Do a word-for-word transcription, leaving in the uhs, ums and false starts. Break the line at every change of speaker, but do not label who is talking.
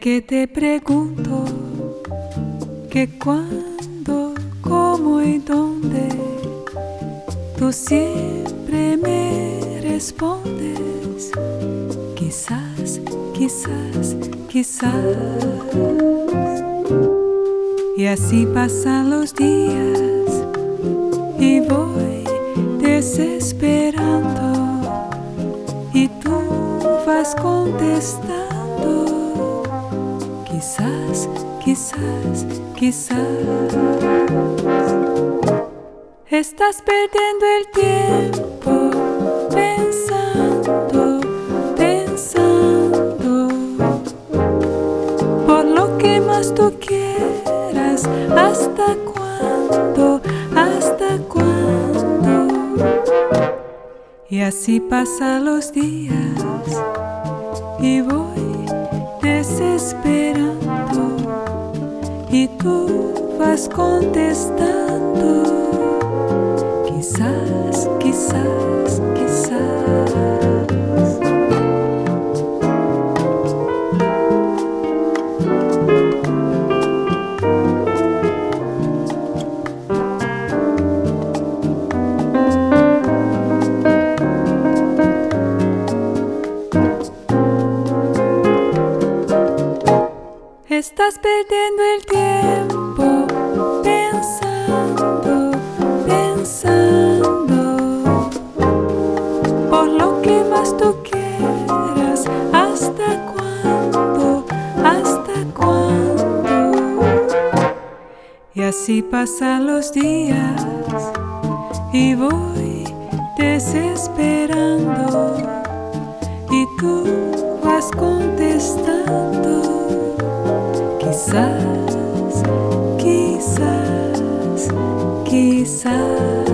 que te pregunto que cuándo, cómo y dónde, tú siempre me respondes, quizás, quizás, quizás. Y así pasan los días y voy desesperando y tú vas contestando, quizás, quizás, quizás. Estás perdiendo el tiempo pensando, pensando por lo que más tú quieras. ¿Hasta cuándo? ¿Hasta cuándo? Y así pasan los días y voy desesperando y tú vas contestando, quizás, quizás, quizás. Estás perdiendo el tiempo pensando, pensando por lo que más tú quieras. ¿Hasta cuándo? ¿Hasta cuándo? Y así pasan los días y voy desesperando y tú vas contestando, quizás, quizás, quizás.